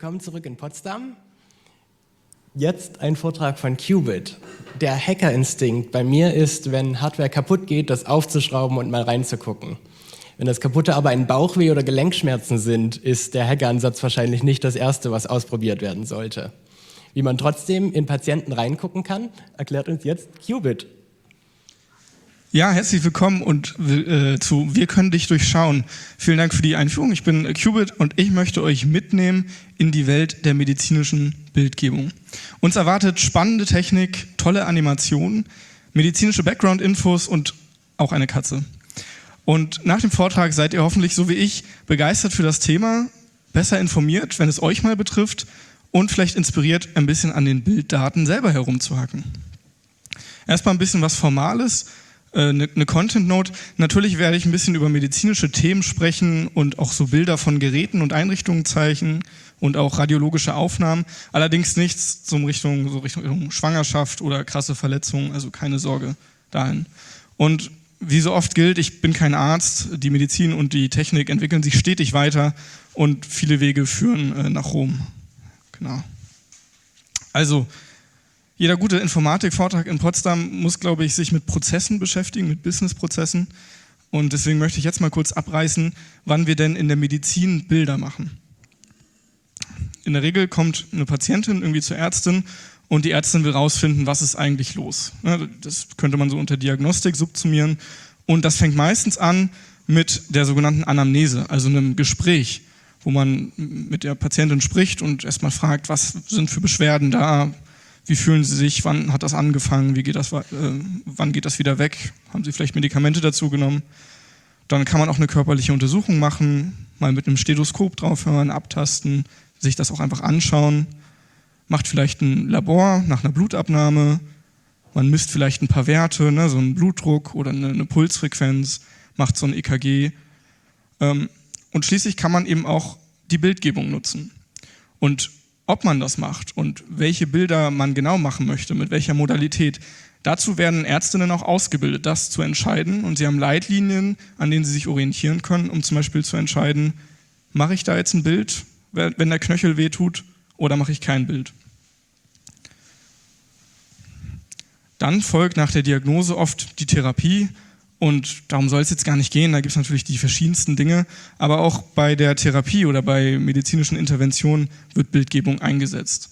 Willkommen zurück in Potsdam. Jetzt ein Vortrag von Qubit. Der Hackerinstinkt bei mir ist, wenn Hardware kaputt geht, das aufzuschrauben und mal reinzugucken. Wenn das Kaputte aber ein Bauchweh oder Gelenkschmerzen sind, ist der Hackeransatz wahrscheinlich nicht das Erste, was ausprobiert werden sollte. Wie man trotzdem in Patienten reingucken kann, erklärt uns jetzt Qubit. Ja, herzlich willkommen und zu Wir können dich durchschauen. Vielen Dank für die Einführung. Ich bin Qubit und ich möchte euch mitnehmen in die Welt der medizinischen Bildgebung. Uns erwartet spannende Technik, tolle Animationen, medizinische Background-Infos und auch eine Katze. Und nach dem Vortrag seid ihr hoffentlich, so wie ich, begeistert für das Thema, besser informiert, wenn es euch mal betrifft und vielleicht inspiriert, ein bisschen an den Bilddaten selber herumzuhacken. Erstmal ein bisschen was Formales. Eine Content Note. Natürlich werde ich ein bisschen über medizinische Themen sprechen und auch so Bilder von Geräten und Einrichtungen zeichnen und auch radiologische Aufnahmen. Allerdings nichts so Richtung Schwangerschaft oder krasse Verletzungen, also keine Sorge dahin. Und wie so oft gilt, ich bin kein Arzt, die Medizin und die Technik entwickeln sich stetig weiter und viele Wege führen nach Rom. Genau. Also, jeder gute Informatik-Vortrag in Potsdam muss, glaube ich, sich mit Prozessen beschäftigen, mit Business-Prozessen. Und deswegen möchte ich jetzt mal kurz abreißen, wann wir denn in der Medizin Bilder machen. In der Regel kommt eine Patientin irgendwie zur Ärztin und die Ärztin will rausfinden, was ist eigentlich los. Das könnte man so unter Diagnostik subsumieren. Und das fängt meistens an mit der sogenannten Anamnese, also einem Gespräch, wo man mit der Patientin spricht und erstmal fragt, was sind für Beschwerden da, wie fühlen Sie sich, wann hat das angefangen, wann geht das wieder weg, haben Sie vielleicht Medikamente dazu genommen. Dann kann man auch eine körperliche Untersuchung machen, mal mit einem Stethoskop draufhören, abtasten, sich das auch einfach anschauen. Macht vielleicht ein Labor nach einer Blutabnahme, man misst vielleicht ein paar Werte, so einen Blutdruck oder eine Pulsfrequenz, macht so ein EKG. Und schließlich kann man eben auch die Bildgebung nutzen. Und ob man das macht und welche Bilder man genau machen möchte, mit welcher Modalität, dazu werden Ärztinnen auch ausgebildet, das zu entscheiden. Und sie haben Leitlinien, an denen sie sich orientieren können, um zum Beispiel zu entscheiden, mache ich da jetzt ein Bild, wenn der Knöchel wehtut, oder mache ich kein Bild. Dann folgt nach der Diagnose oft die Therapie. Und darum soll es jetzt gar nicht gehen, da gibt es natürlich die verschiedensten Dinge, aber auch bei der Therapie oder bei medizinischen Interventionen wird Bildgebung eingesetzt.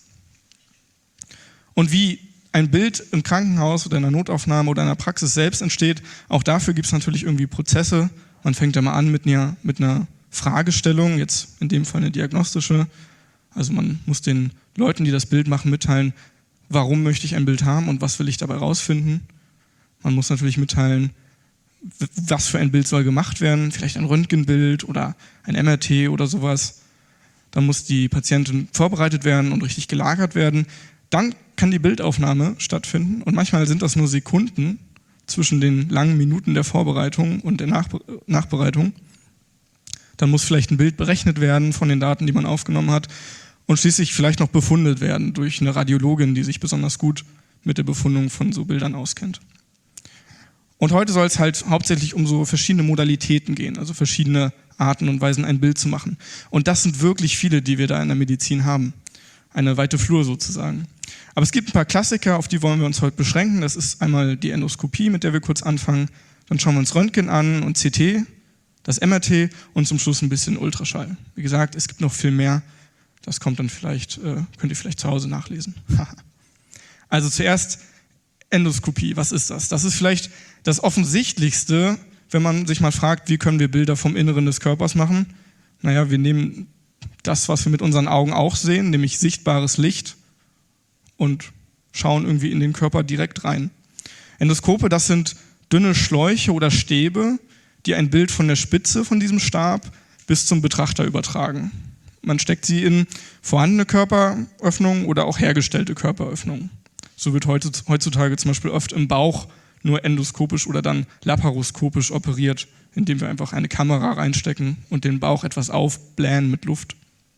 Und wie ein Bild im Krankenhaus oder in einer Notaufnahme oder in einer Praxis selbst entsteht, auch dafür gibt es natürlich irgendwie Prozesse. Man fängt da mal an mit einer Fragestellung, jetzt in dem Fall eine diagnostische. Also man muss den Leuten, die das Bild machen, mitteilen, warum möchte ich ein Bild haben und was will ich dabei rausfinden. Man muss natürlich mitteilen, was für ein Bild soll gemacht werden, vielleicht ein Röntgenbild oder ein MRT oder sowas. Dann muss die Patientin vorbereitet werden und richtig gelagert werden. Dann kann die Bildaufnahme stattfinden und manchmal sind das nur Sekunden zwischen den langen Minuten der Vorbereitung und der Nachbereitung. Dann muss vielleicht ein Bild berechnet werden von den Daten, die man aufgenommen hat und schließlich vielleicht noch befundet werden durch eine Radiologin, die sich besonders gut mit der Befundung von so Bildern auskennt. Und heute soll es halt hauptsächlich um so verschiedene Modalitäten gehen, also verschiedene Arten und Weisen, ein Bild zu machen. Und das sind wirklich viele, die wir da in der Medizin haben. Eine weite Flur sozusagen. Aber es gibt ein paar Klassiker, auf die wollen wir uns heute beschränken. Das ist einmal die Endoskopie, mit der wir kurz anfangen. Dann schauen wir uns Röntgen an und CT, das MRT und zum Schluss ein bisschen Ultraschall. Wie gesagt, es gibt noch viel mehr. Das kommt dann vielleicht, könnt ihr vielleicht zu Hause nachlesen. Also zuerst Endoskopie, was ist das? Das ist vielleicht das Offensichtlichste, wenn man sich mal fragt, wie können wir Bilder vom Inneren des Körpers machen? Naja, wir nehmen das, was wir mit unseren Augen auch sehen, nämlich sichtbares Licht und schauen irgendwie in den Körper direkt rein. Endoskope, das sind dünne Schläuche oder Stäbe, die ein Bild von der Spitze von diesem Stab bis zum Betrachter übertragen. Man steckt sie in vorhandene Körperöffnungen oder auch hergestellte Körperöffnungen. So wird heutzutage zum Beispiel oft im Bauch nur endoskopisch oder dann laparoskopisch operiert, indem wir einfach eine Kamera reinstecken und den Bauch etwas aufblähen mit Luft.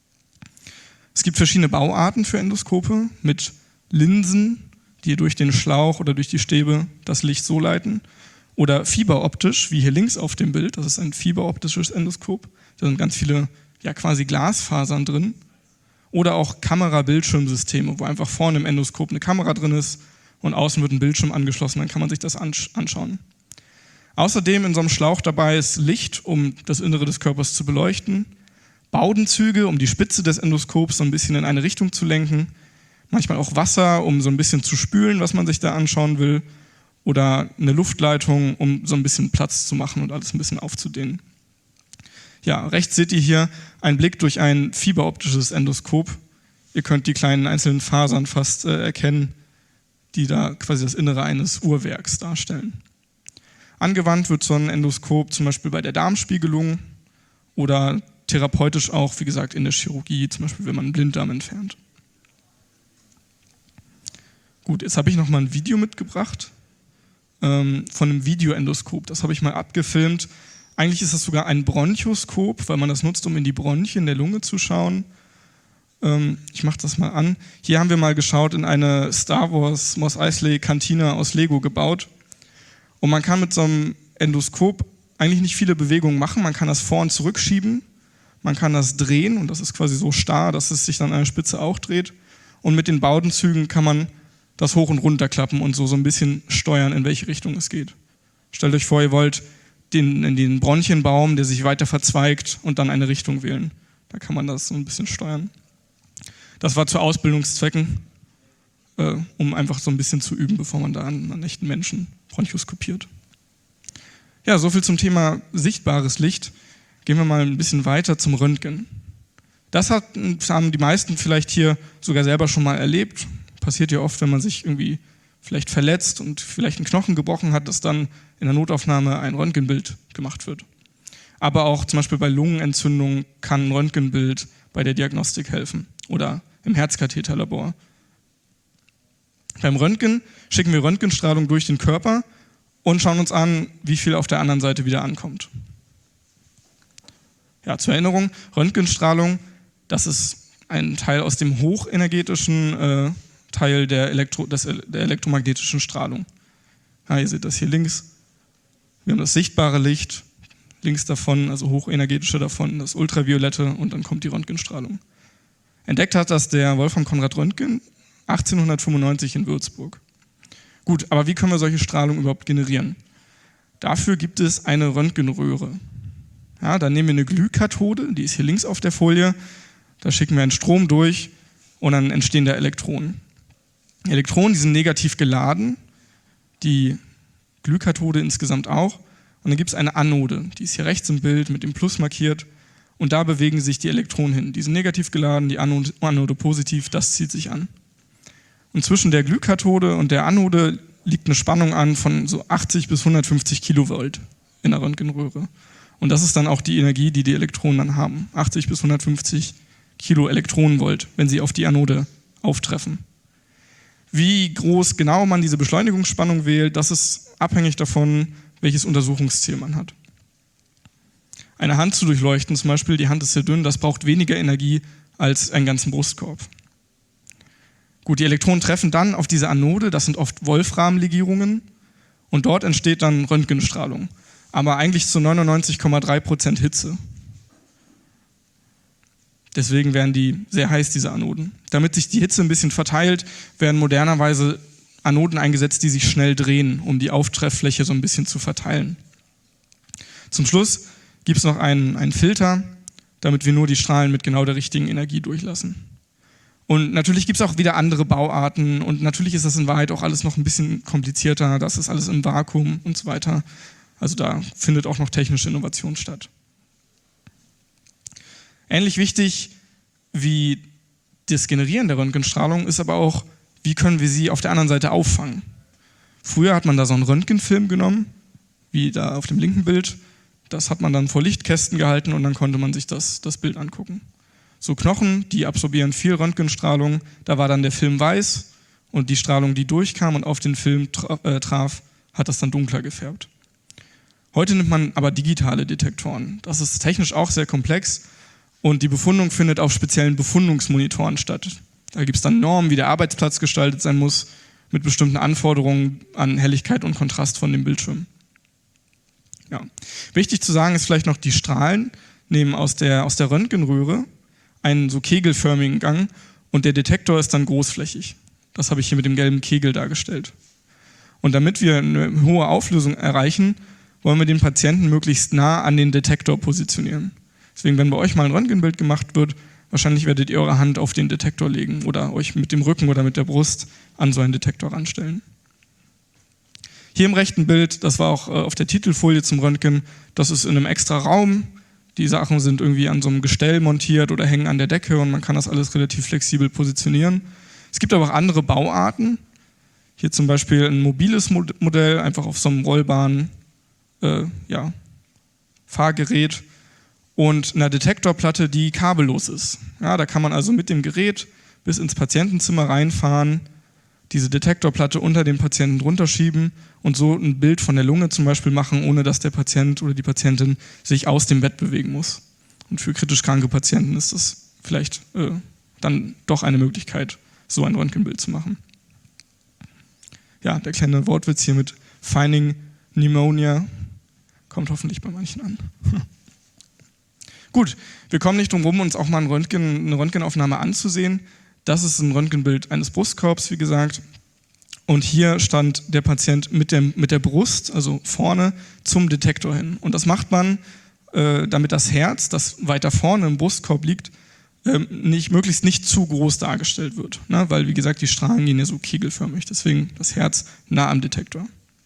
Es gibt verschiedene Bauarten für Endoskope mit Linsen, die durch den Schlauch oder durch die Stäbe das Licht so leiten. Oder fieberoptisch, wie hier links auf dem Bild, das ist ein fieberoptisches Endoskop. Da sind ganz viele quasi Glasfasern drin. Oder auch Kamera-Bildschirmsysteme, wo einfach vorne im Endoskop eine Kamera drin ist und außen wird ein Bildschirm angeschlossen, dann kann man sich das anschauen. Außerdem in so einem Schlauch dabei ist Licht, um das Innere des Körpers zu beleuchten, Baudenzüge, um die Spitze des Endoskops so ein bisschen in eine Richtung zu lenken, manchmal auch Wasser, um so ein bisschen zu spülen, was man sich da anschauen will, oder eine Luftleitung, um so ein bisschen Platz zu machen und alles ein bisschen aufzudehnen. Ja, rechts seht ihr hier einen Blick durch ein fieberoptisches Endoskop. Ihr könnt die kleinen einzelnen Fasern fast erkennen, die da quasi das Innere eines Uhrwerks darstellen. Angewandt wird so ein Endoskop zum Beispiel bei der Darmspiegelung oder therapeutisch auch, wie gesagt, in der Chirurgie, zum Beispiel wenn man einen Blinddarm entfernt. Gut, jetzt habe ich noch mal ein Video mitgebracht von einem Videoendoskop. Das habe ich mal abgefilmt. Eigentlich ist das sogar ein Bronchoskop, weil man das nutzt, um in die Bronchien der Lunge zu schauen. Ich mache das mal an. Hier haben wir mal geschaut in eine Star Wars Mos Eisley Kantine aus Lego gebaut. Und man kann mit so einem Endoskop eigentlich nicht viele Bewegungen machen. Man kann das vor- und zurückschieben. Man kann das drehen und das ist quasi so starr, dass es sich dann an der Spitze auch dreht. Und mit den Baudenzügen kann man das hoch und runter klappen und so ein bisschen steuern, in welche Richtung es geht. Stellt euch vor, ihr wollt in den Bronchienbaum, der sich weiter verzweigt und dann eine Richtung wählen. Da kann man das so ein bisschen steuern. Das war zu Ausbildungszwecken, um einfach so ein bisschen zu üben, bevor man da an echten Menschen bronchoskopiert. Ja, soviel zum Thema sichtbares Licht. Gehen wir mal ein bisschen weiter zum Röntgen. Das haben die meisten vielleicht hier sogar selber schon mal erlebt. Passiert ja oft, wenn man sich irgendwie vielleicht verletzt und vielleicht einen Knochen gebrochen hat, dass dann in der Notaufnahme ein Röntgenbild gemacht wird. Aber auch zum Beispiel bei Lungenentzündung kann ein Röntgenbild bei der Diagnostik helfen oder im Herzkatheterlabor. Beim Röntgen schicken wir Röntgenstrahlung durch den Körper und schauen uns an, wie viel auf der anderen Seite wieder ankommt. Ja, zur Erinnerung, Röntgenstrahlung, das ist ein Teil aus dem hochenergetischen Teil der elektromagnetischen Strahlung. Ja, ihr seht das hier links. Wir haben das sichtbare Licht, links davon, also hochenergetische davon, das Ultraviolette und dann kommt die Röntgenstrahlung. Entdeckt hat das der Wolfram Conrad Röntgen 1895 in Würzburg. Gut, aber wie können wir solche Strahlung überhaupt generieren? Dafür gibt es eine Röntgenröhre. Ja, da nehmen wir eine Glühkathode, die ist hier links auf der Folie, da schicken wir einen Strom durch und dann entstehen da Elektronen. Die Elektronen, die sind negativ geladen, die Glühkathode insgesamt auch. Und dann gibt es eine Anode, die ist hier rechts im Bild mit dem Plus markiert. Und da bewegen sich die Elektronen hin. Die sind negativ geladen, die Anode positiv, das zieht sich an. Und zwischen der Glühkathode und der Anode liegt eine Spannung an von so 80 bis 150 Kilovolt in der Röntgenröhre. Und das ist dann auch die Energie, die die Elektronen dann haben. 80 bis 150 Kilo Elektronenvolt, wenn sie auf die Anode auftreffen. Wie groß genau man diese Beschleunigungsspannung wählt, das ist abhängig davon, welches Untersuchungsziel man hat. Eine Hand zu durchleuchten zum Beispiel, die Hand ist sehr dünn, das braucht weniger Energie als einen ganzen Brustkorb. Gut, die Elektronen treffen dann auf diese Anode, das sind oft Wolframlegierungen und dort entsteht dann Röntgenstrahlung, aber eigentlich zu 99,3% Hitze. Deswegen werden die sehr heiß, diese Anoden. Damit sich die Hitze ein bisschen verteilt, werden modernerweise Anoden eingesetzt, die sich schnell drehen, um die Auftrefffläche so ein bisschen zu verteilen. Zum Schluss gibt es noch einen Filter, damit wir nur die Strahlen mit genau der richtigen Energie durchlassen. Und natürlich gibt es auch wieder andere Bauarten und natürlich ist das in Wahrheit auch alles noch ein bisschen komplizierter, das ist alles im Vakuum und so weiter. Also da findet auch noch technische Innovation statt. Ähnlich wichtig wie das Generieren der Röntgenstrahlung ist aber auch, wie können wir sie auf der anderen Seite auffangen. Früher hat man da so einen Röntgenfilm genommen, wie da auf dem linken Bild. Das hat man dann vor Lichtkästen gehalten und dann konnte man sich das Bild angucken. So Knochen, die absorbieren viel Röntgenstrahlung, da war dann der Film weiß und die Strahlung, die durchkam und auf den Film traf, hat das dann dunkler gefärbt. Heute nimmt man aber digitale Detektoren. Das ist technisch auch sehr komplex und die Befundung findet auf speziellen Befundungsmonitoren statt. Da gibt es dann Normen, wie der Arbeitsplatz gestaltet sein muss, mit bestimmten Anforderungen an Helligkeit und Kontrast von dem Bildschirm. Ja. Wichtig zu sagen ist vielleicht noch, die Strahlen nehmen aus der Röntgenröhre einen so kegelförmigen Gang und der Detektor ist dann großflächig. Das habe ich hier mit dem gelben Kegel dargestellt. Und damit wir eine hohe Auflösung erreichen, wollen wir den Patienten möglichst nah an den Detektor positionieren. Deswegen, wenn bei euch mal ein Röntgenbild gemacht wird, wahrscheinlich werdet ihr eure Hand auf den Detektor legen oder euch mit dem Rücken oder mit der Brust an so einen Detektor ranstellen. Hier im rechten Bild, das war auch auf der Titelfolie zum Röntgen, das ist in einem extra Raum. Die Sachen sind irgendwie an so einem Gestell montiert oder hängen an der Decke und man kann das alles relativ flexibel positionieren. Es gibt aber auch andere Bauarten. Hier zum Beispiel ein mobiles Modell, einfach auf so einem rollbaren Fahrgerät und einer Detektorplatte, die kabellos ist. Ja, da kann man also mit dem Gerät bis ins Patientenzimmer reinfahren, diese Detektorplatte unter dem Patienten drunter schieben und so ein Bild von der Lunge zum Beispiel machen, ohne dass der Patient oder die Patientin sich aus dem Bett bewegen muss. Und für kritisch kranke Patienten ist das vielleicht dann doch eine Möglichkeit, so ein Röntgenbild zu machen. Ja, der kleine Wortwitz hier mit Finding Pneumonia kommt hoffentlich bei manchen an. Gut, wir kommen nicht drum herum, uns auch mal eine Röntgenaufnahme anzusehen. Das ist ein Röntgenbild eines Brustkorbs, wie gesagt. Und hier stand der Patient mit der Brust, also vorne, zum Detektor hin. Und das macht man, damit das Herz, das weiter vorne im Brustkorb liegt, möglichst nicht zu groß dargestellt wird. Ne? Weil, wie gesagt, die Strahlen gehen ja so kegelförmig. Deswegen das Herz nah am Detektor.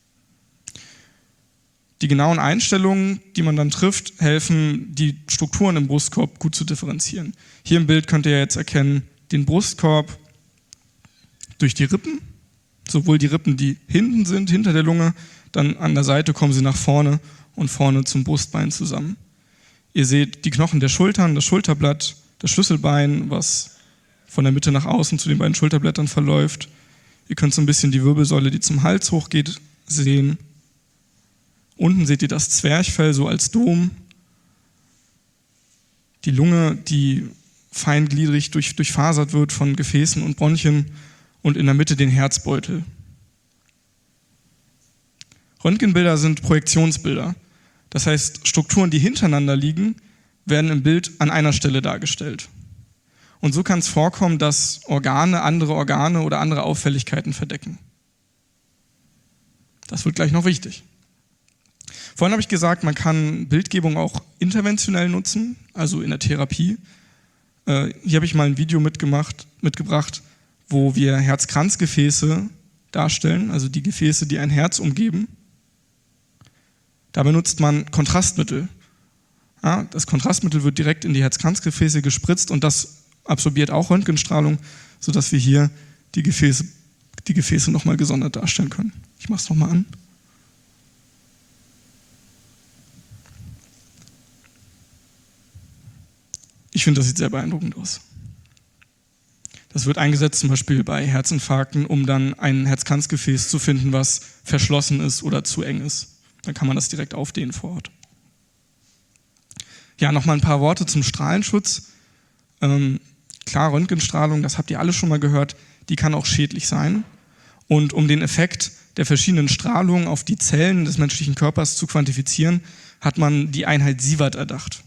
Die genauen Einstellungen, die man dann trifft, helfen, die Strukturen im Brustkorb gut zu differenzieren. Hier im Bild könnt ihr jetzt erkennen, den Brustkorb durch die Rippen, sowohl die Rippen, die hinten sind, hinter der Lunge, dann an der Seite kommen sie nach vorne und vorne zum Brustbein zusammen. Ihr seht die Knochen der Schultern, das Schulterblatt, das Schlüsselbein, was von der Mitte nach außen zu den beiden Schulterblättern verläuft. Ihr könnt so ein bisschen die Wirbelsäule, die zum Hals hochgeht, sehen. Unten seht ihr das Zwerchfell so als Dom. Die Lunge, die feingliedrig durchfasert wird von Gefäßen und Bronchien und in der Mitte den Herzbeutel. Röntgenbilder sind Projektionsbilder. Das heißt, Strukturen, die hintereinander liegen, werden im Bild an einer Stelle dargestellt. Und so kann es vorkommen, dass andere Organe oder andere Auffälligkeiten verdecken. Das wird gleich noch wichtig. Vorhin habe ich gesagt, man kann Bildgebung auch interventionell nutzen, also in der Therapie. Hier habe ich mal ein Video mitgebracht, wo wir Herzkranzgefäße darstellen, also die Gefäße, die ein Herz umgeben. Da benutzt man Kontrastmittel. Ja, das Kontrastmittel wird direkt in die Herzkranzgefäße gespritzt und das absorbiert auch Röntgenstrahlung, sodass wir hier die Gefäße nochmal gesondert darstellen können. Ich mache es nochmal an. Ich finde, das sieht sehr beeindruckend aus. Das wird eingesetzt zum Beispiel bei Herzinfarkten, um dann ein Herzkranzgefäß zu finden, was verschlossen ist oder zu eng ist. Dann kann man das direkt aufdehnen vor Ort. Ja, nochmal ein paar Worte zum Strahlenschutz. Klar, Röntgenstrahlung, das habt ihr alle schon mal gehört, die kann auch schädlich sein. Und um den Effekt der verschiedenen Strahlungen auf die Zellen des menschlichen Körpers zu quantifizieren, hat man die Einheit Sievert erdacht.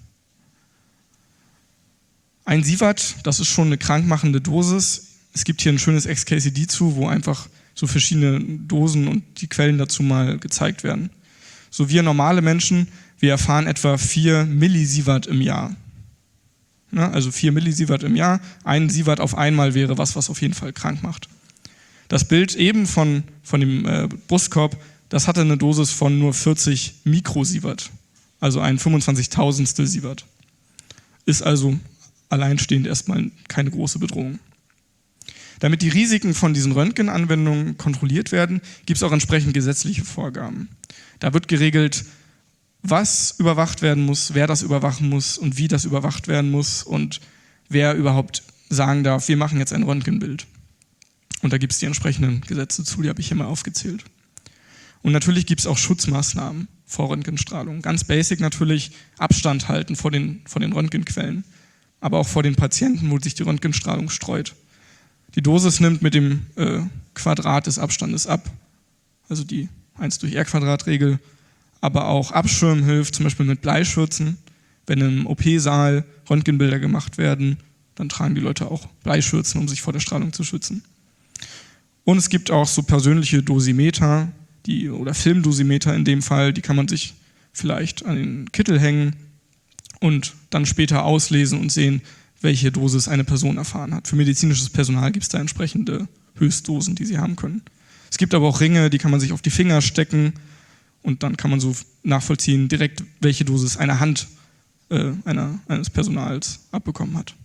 Ein Sievert, das ist schon eine krankmachende Dosis. Es gibt hier ein schönes XKCD zu, wo einfach so verschiedene Dosen und die Quellen dazu mal gezeigt werden. So wir normale Menschen, wir erfahren etwa 4 Millisievert im Jahr. Ja, also 4 Millisievert im Jahr, ein Sievert auf einmal wäre was auf jeden Fall krank macht. Das Bild eben von dem Brustkorb, das hatte eine Dosis von nur 40 Mikrosievert, also ein 25.000stel Sievert. Ist also alleinstehend erstmal keine große Bedrohung. Damit die Risiken von diesen Röntgenanwendungen kontrolliert werden, gibt es auch entsprechend gesetzliche Vorgaben. Da wird geregelt, was überwacht werden muss, wer das überwachen muss und wie das überwacht werden muss und wer überhaupt sagen darf, wir machen jetzt ein Röntgenbild. Und da gibt es die entsprechenden Gesetze zu, die habe ich hier mal aufgezählt. Und natürlich gibt es auch Schutzmaßnahmen vor Röntgenstrahlung. Ganz basic natürlich Abstand halten vor den Röntgenquellen, aber auch vor den Patienten, wo sich die Röntgenstrahlung streut. Die Dosis nimmt mit dem Quadrat des Abstandes ab, also die 1/r²-Regel, aber auch Abschirmen hilft, zum Beispiel mit Bleischürzen, wenn im OP-Saal Röntgenbilder gemacht werden dann tragen die Leute auch Bleischürzen, um sich vor der Strahlung zu schützen. Und es gibt auch so persönliche Dosimeter, oder Filmdosimeter in dem Fall, die kann man sich vielleicht an den Kittel hängen und dann später auslesen und sehen, welche Dosis eine Person erfahren hat. Für medizinisches Personal gibt es da entsprechende Höchstdosen, die sie haben können. Es gibt aber auch Ringe, die kann man sich auf die Finger stecken und dann kann man so nachvollziehen, direkt welche Dosis eine Hand eines Personals abbekommen hat.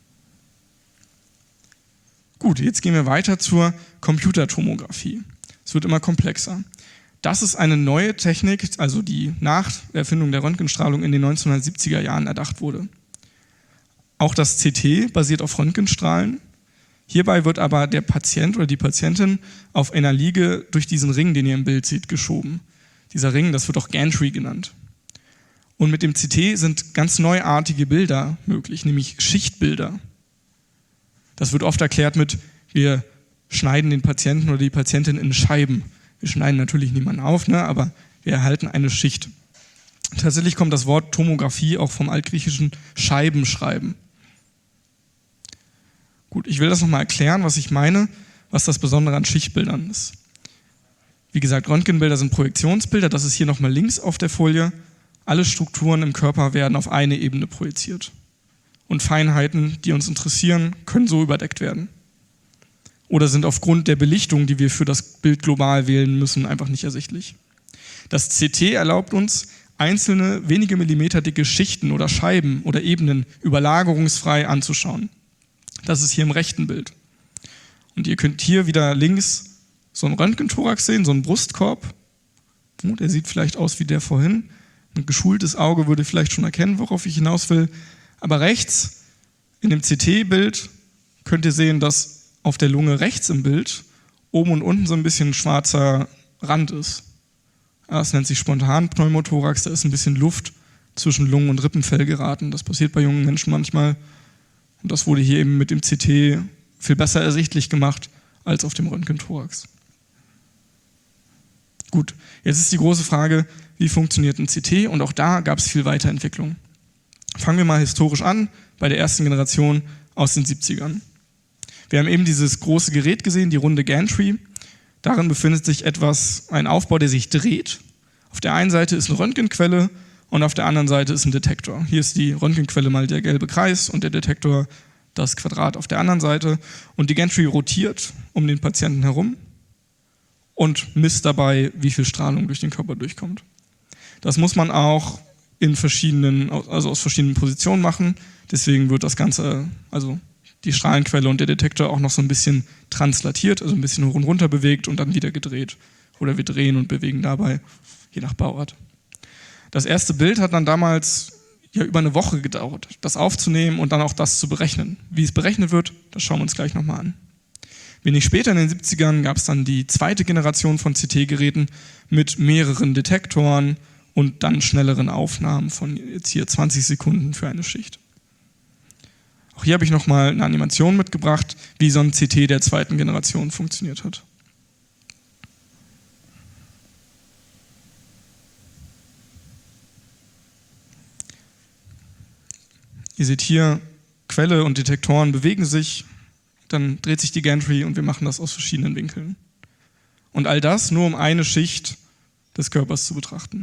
Gut, jetzt gehen wir weiter zur Computertomographie. Es wird immer komplexer. Das ist eine neue Technik, also die nach der Erfindung der Röntgenstrahlung in den 1970er Jahren erdacht wurde. Auch das CT basiert auf Röntgenstrahlen. Hierbei wird aber der Patient oder die Patientin auf einer Liege durch diesen Ring, den ihr im Bild seht, geschoben. Dieser Ring, das wird auch Gantry genannt. Und mit dem CT sind ganz neuartige Bilder möglich, nämlich Schichtbilder. Das wird oft erklärt mit, wir schneiden den Patienten oder die Patientin in Scheiben. Wir schneiden natürlich niemanden auf, ne, aber wir erhalten eine Schicht. Tatsächlich kommt das Wort Tomographie auch vom altgriechischen Scheibenschreiben. Gut, ich will das nochmal erklären, was ich meine, was das Besondere an Schichtbildern ist. Wie gesagt, Röntgenbilder sind Projektionsbilder, das ist hier nochmal links auf der Folie. Alle Strukturen im Körper werden auf eine Ebene projiziert. Und Feinheiten, die uns interessieren, können so überdeckt werden. Oder sind aufgrund der Belichtung, die wir für das Bild global wählen müssen, einfach nicht ersichtlich. Das CT erlaubt uns, einzelne wenige Millimeter dicke Schichten oder Scheiben oder Ebenen überlagerungsfrei anzuschauen. Das ist hier im rechten Bild. Und ihr könnt hier wieder links so einen Röntgenthorax sehen, so einen Brustkorb. Oh, der sieht vielleicht aus wie der vorhin. Ein geschultes Auge würde vielleicht schon erkennen, worauf ich hinaus will. Aber rechts in dem CT-Bild könnt ihr sehen, dass auf der Lunge rechts im Bild oben und unten so ein bisschen schwarzer Rand ist. Das nennt sich Spontanpneumothorax, da ist ein bisschen Luft zwischen Lungen- und Rippenfell geraten. Das passiert bei jungen Menschen manchmal. Und das wurde hier eben mit dem CT viel besser ersichtlich gemacht als auf dem Röntgenthorax. Gut, jetzt ist die große Frage, wie funktioniert ein CT? Und auch da gab es viel Weiterentwicklung. Fangen wir mal historisch an, bei der ersten Generation aus den 70ern. Wir haben eben dieses große Gerät gesehen, die runde Gantry. Darin befindet sich ein Aufbau, der sich dreht. Auf der einen Seite ist eine Röntgenquelle und auf der anderen Seite ist ein Detektor. Hier ist die Röntgenquelle mal der gelbe Kreis und der Detektor das Quadrat auf der anderen Seite. Und die Gantry rotiert um den Patienten herum und misst dabei, wie viel Strahlung durch den Körper durchkommt. Das muss man auch aus verschiedenen Positionen machen. Deswegen wird das Ganze, also die Strahlenquelle und der Detektor auch noch so ein bisschen translatiert, also ein bisschen hoch und runter bewegt und dann wieder gedreht. Oder wir drehen und bewegen dabei, je nach Bauart. Das erste Bild hat dann damals über eine Woche gedauert, das aufzunehmen und dann auch das zu berechnen. Wie es berechnet wird, das schauen wir uns gleich nochmal an. Wenig später in den 70ern gab es dann die zweite Generation von CT-Geräten mit mehreren Detektoren und dann schnelleren Aufnahmen von jetzt hier 20 Sekunden für eine Schicht. Auch hier habe ich nochmal eine Animation mitgebracht, wie so ein CT der zweiten Generation funktioniert hat. Ihr seht hier, Quelle und Detektoren bewegen sich, dann dreht sich die Gantry und wir machen das aus verschiedenen Winkeln. Und all das nur, um eine Schicht des Körpers zu betrachten.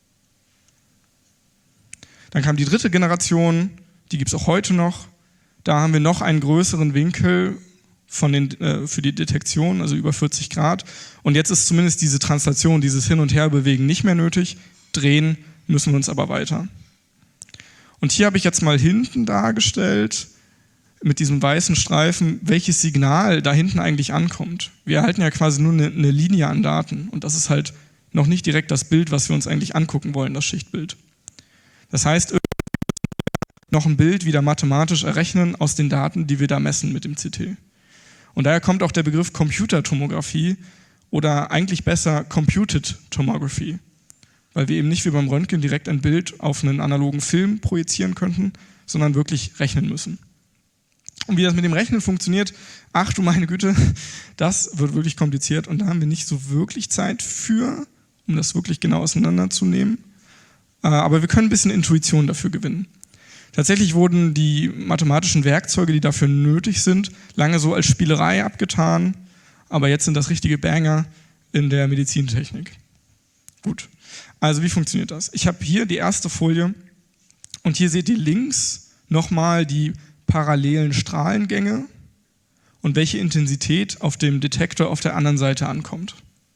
Dann kam die dritte Generation, die gibt es auch heute noch. Da haben wir noch einen größeren Winkel für die Detektion, also über 40 Grad. Und jetzt ist zumindest diese Translation, dieses Hin- und Herbewegen nicht mehr nötig. Drehen müssen wir uns aber weiter. Und hier habe ich jetzt mal hinten dargestellt, mit diesem weißen Streifen, welches Signal da hinten eigentlich ankommt. Wir erhalten ja quasi nur eine Linie an Daten. Und das ist halt noch nicht direkt das Bild, was wir uns eigentlich angucken wollen, das Schichtbild. Das heißt, noch ein Bild wieder mathematisch errechnen aus den Daten, die wir da messen mit dem CT. Und daher kommt auch der Begriff Computertomographie oder eigentlich besser Computed Tomography, weil wir eben nicht wie beim Röntgen direkt ein Bild auf einen analogen Film projizieren könnten, sondern wirklich rechnen müssen. Und wie das mit dem Rechnen funktioniert, ach du meine Güte, das wird wirklich kompliziert und da haben wir nicht so wirklich Zeit für, um das wirklich genau auseinanderzunehmen. Aber wir können ein bisschen Intuition dafür gewinnen. Tatsächlich wurden die mathematischen Werkzeuge, die dafür nötig sind, lange so als Spielerei abgetan, aber jetzt sind das richtige Banger in der Medizintechnik. Gut, also wie funktioniert das? Ich habe hier die erste Folie und hier seht ihr links nochmal die parallelen Strahlengänge und welche Intensität auf dem Detektor auf der anderen Seite ankommt.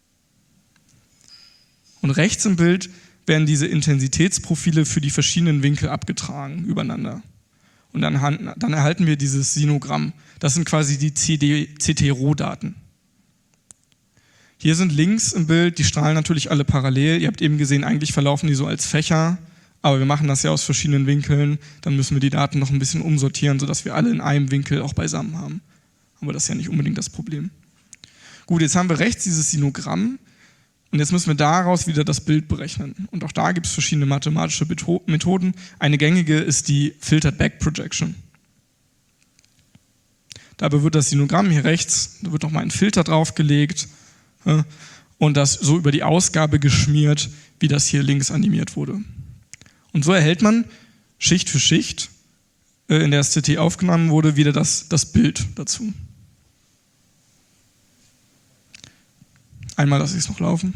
Und rechts im Bild werden diese Intensitätsprofile für die verschiedenen Winkel abgetragen übereinander. Und dann erhalten wir dieses Sinogramm. Das sind quasi die CT-Rohdaten. Hier sind links im Bild die Strahlen natürlich alle parallel. Ihr habt eben gesehen, eigentlich verlaufen die so als Fächer, aber wir machen das ja aus verschiedenen Winkeln. Dann müssen wir die Daten noch ein bisschen umsortieren, sodass wir alle in einem Winkel auch beisammen haben. Aber das ist ja nicht unbedingt das Problem. Gut, jetzt haben wir rechts dieses Sinogramm. Und jetzt müssen wir daraus wieder das Bild berechnen. Und auch da gibt es verschiedene mathematische Methoden. Eine gängige ist die Filtered Back Projection. Dabei wird das Sinogramm hier rechts, da wird nochmal ein Filter draufgelegt und das so über die Ausgabe geschmiert, wie das hier links animiert wurde. Und so erhält man Schicht für Schicht, in der das CT aufgenommen wurde, wieder das Bild dazu. Einmal lasse ich es noch laufen.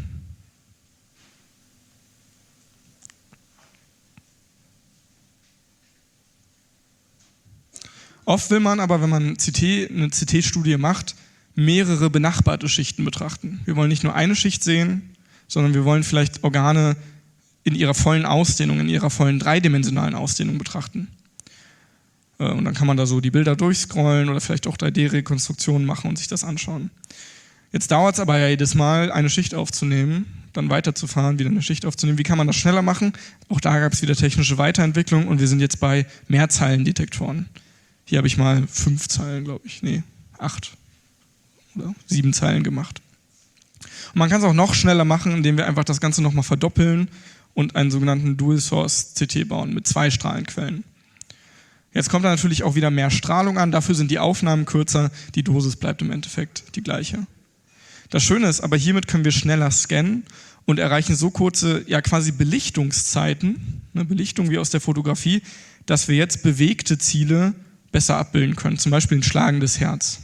Oft will man aber, wenn man eine CT-Studie macht, mehrere benachbarte Schichten betrachten. Wir wollen nicht nur eine Schicht sehen, sondern wir wollen vielleicht Organe in ihrer vollen Ausdehnung, in ihrer vollen dreidimensionalen Ausdehnung betrachten. Und dann kann man da so die Bilder durchscrollen oder vielleicht auch 3D-Rekonstruktionen machen und sich das anschauen. Jetzt dauert es aber ja jedes Mal, eine Schicht aufzunehmen, dann weiterzufahren, wieder eine Schicht aufzunehmen. Wie kann man das schneller machen? Auch da gab es wieder technische Weiterentwicklung und wir sind jetzt bei Mehrzeilendetektoren. Hier habe ich mal 5 Zeilen, glaube ich, 8 oder 7 Zeilen gemacht. Und man kann es auch noch schneller machen, indem wir einfach das Ganze nochmal verdoppeln und einen sogenannten Dual-Source-CT bauen mit 2 Strahlenquellen. Jetzt kommt da natürlich auch wieder mehr Strahlung an, dafür sind die Aufnahmen kürzer, die Dosis bleibt im Endeffekt die gleiche. Das Schöne ist, aber hiermit können wir schneller scannen und erreichen so kurze, ja quasi Belichtungszeiten, eine Belichtung wie aus der Fotografie, dass wir jetzt bewegte Ziele besser abbilden können, zum Beispiel ein schlagendes Herz.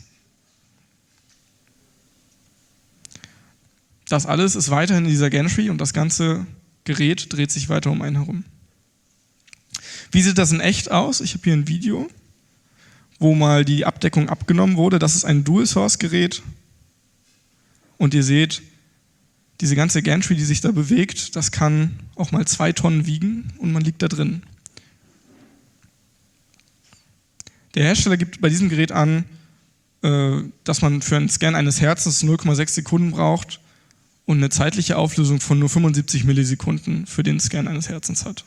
Das alles ist weiterhin in dieser Gantry und das ganze Gerät dreht sich weiter um einen herum. Wie sieht das in echt aus? Ich habe hier ein Video, wo mal die Abdeckung abgenommen wurde. Das ist ein Dual-Source-Gerät. Und ihr seht, diese ganze Gantry, die sich da bewegt, das kann auch mal 2 Tonnen wiegen und man liegt da drin. Der Hersteller gibt bei diesem Gerät an, dass man für einen Scan eines Herzens 0,6 Sekunden braucht und eine zeitliche Auflösung von nur 75 Millisekunden für den Scan eines Herzens hat.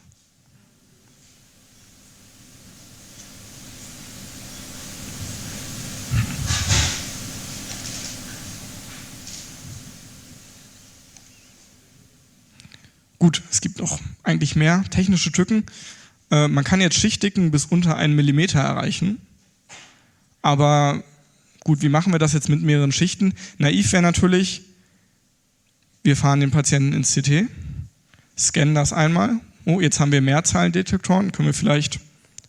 Gut, es gibt noch eigentlich mehr technische Tücken. Man kann jetzt Schichtdicken bis unter 1 Millimeter erreichen. Aber gut, wie machen wir das jetzt mit mehreren Schichten? Naiv wäre natürlich, wir fahren den Patienten ins CT, scannen das einmal. Oh, jetzt haben wir Mehrzahldetektoren, können wir vielleicht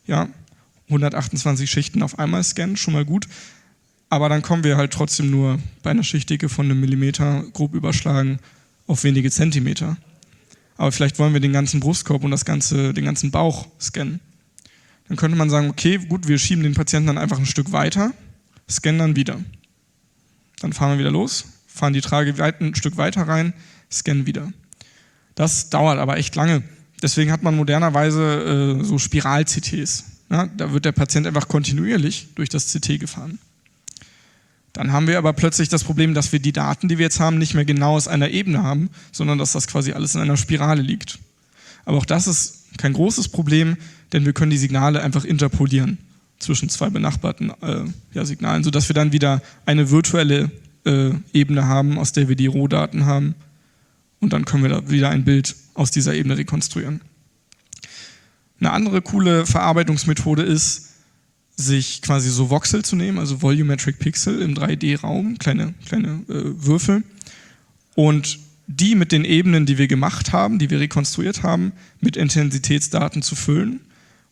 128 Schichten auf einmal scannen, schon mal gut. Aber dann kommen wir halt trotzdem nur bei einer Schichtdicke von 1 Millimeter, grob überschlagen, auf wenige Zentimeter. Aber vielleicht wollen wir den ganzen Brustkorb und den ganzen Bauch scannen. Dann könnte man sagen, okay, gut, wir schieben den Patienten dann einfach ein Stück weiter, scannen dann wieder. Dann fahren wir wieder los, fahren die Trage ein Stück weiter rein, scannen wieder. Das dauert aber echt lange. Deswegen hat man modernerweise so Spiral-CTs. Ja, da wird der Patient einfach kontinuierlich durch das CT gefahren. Dann haben wir aber plötzlich das Problem, dass wir die Daten, die wir jetzt haben, nicht mehr genau aus einer Ebene haben, sondern dass das quasi alles in einer Spirale liegt. Aber auch das ist kein großes Problem, denn wir können die Signale einfach interpolieren zwischen 2 benachbarten Signalen, sodass wir dann wieder eine virtuelle Ebene haben, aus der wir die Rohdaten haben. Und dann können wir da wieder ein Bild aus dieser Ebene rekonstruieren. Eine andere coole Verarbeitungsmethode ist, sich quasi so Voxel zu nehmen, also Volumetric Pixel im 3D-Raum, kleine Würfel, und die mit den Ebenen, die wir gemacht haben, die wir rekonstruiert haben, mit Intensitätsdaten zu füllen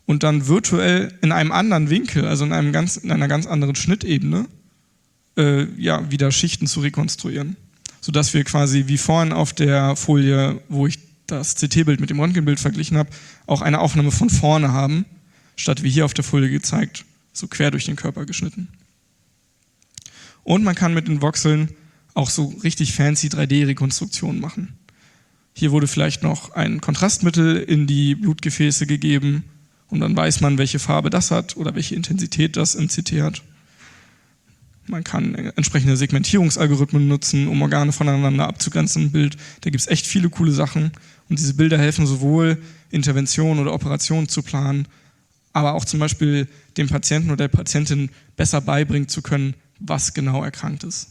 und dann virtuell in einem anderen Winkel, also in einer ganz anderen Schnittebene, wieder Schichten zu rekonstruieren. Sodass wir quasi wie vorhin auf der Folie, wo ich das CT-Bild mit dem Röntgenbild verglichen habe, auch eine Aufnahme von vorne haben, statt wie hier auf der Folie gezeigt, so quer durch den Körper geschnitten. Und man kann mit den Voxeln auch so richtig fancy 3D-Rekonstruktionen machen. Hier wurde vielleicht noch ein Kontrastmittel in die Blutgefäße gegeben und dann weiß man, welche Farbe das hat oder welche Intensität das im CT hat. Man kann entsprechende Segmentierungsalgorithmen nutzen, um Organe voneinander abzugrenzen im Bild. Da gibt es echt viele coole Sachen. Und diese Bilder helfen sowohl, Interventionen oder Operationen zu planen, aber auch zum Beispiel dem Patienten oder der Patientin besser beibringen zu können, was genau erkrankt ist.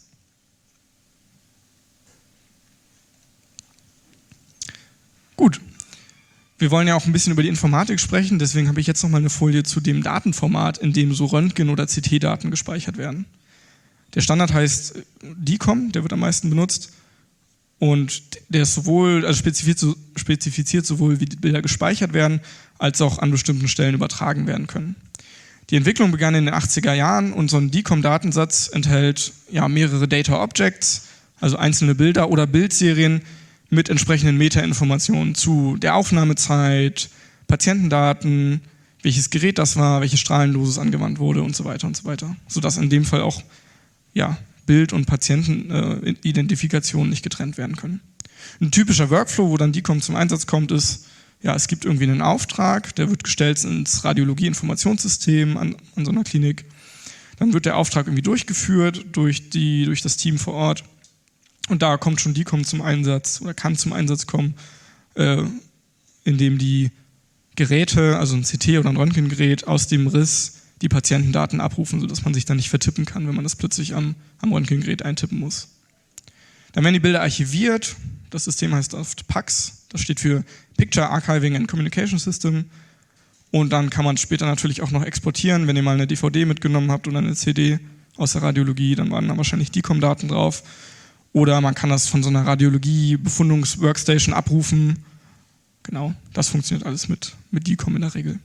Gut, wir wollen ja auch ein bisschen über die Informatik sprechen, deswegen habe ich jetzt nochmal eine Folie zu dem Datenformat, in dem so Röntgen- oder CT-Daten gespeichert werden. Der Standard heißt DICOM, der wird am meisten benutzt und der ist spezifiziert sowohl, wie die Bilder gespeichert werden, als auch an bestimmten Stellen übertragen werden können. Die Entwicklung begann in den 80er Jahren und so ein DICOM-Datensatz enthält mehrere Data Objects, also einzelne Bilder oder Bildserien mit entsprechenden Metainformationen zu der Aufnahmezeit, Patientendaten, welches Gerät das war, welche Strahlendosis angewandt wurde und so weiter, sodass in dem Fall auch Bild- und Patientenidentifikation nicht getrennt werden können. Ein typischer Workflow, wo dann DICOM zum Einsatz kommt, ist, es gibt irgendwie einen Auftrag, der wird gestellt ins Radiologie-Informationssystem an so einer Klinik. Dann wird der Auftrag irgendwie durchgeführt durch das Team vor Ort. Und da kommt schon DICOM zum Einsatz oder kann zum Einsatz kommen, indem die Geräte, also ein CT oder ein Röntgengerät, aus dem Riss die Patientendaten abrufen, sodass man sich dann nicht vertippen kann, wenn man das plötzlich am Röntgengerät eintippen muss. Dann werden die Bilder archiviert. Das System heißt oft PACS. Das steht für Picture Archiving and Communication System. Und dann kann man später natürlich auch noch exportieren. Wenn ihr mal eine DVD mitgenommen habt oder eine CD aus der Radiologie, dann waren da wahrscheinlich DICOM-Daten drauf. Oder man kann das von so einer Radiologie-Befundungs-Workstation abrufen. Genau, das funktioniert alles mit DICOM in der Regel.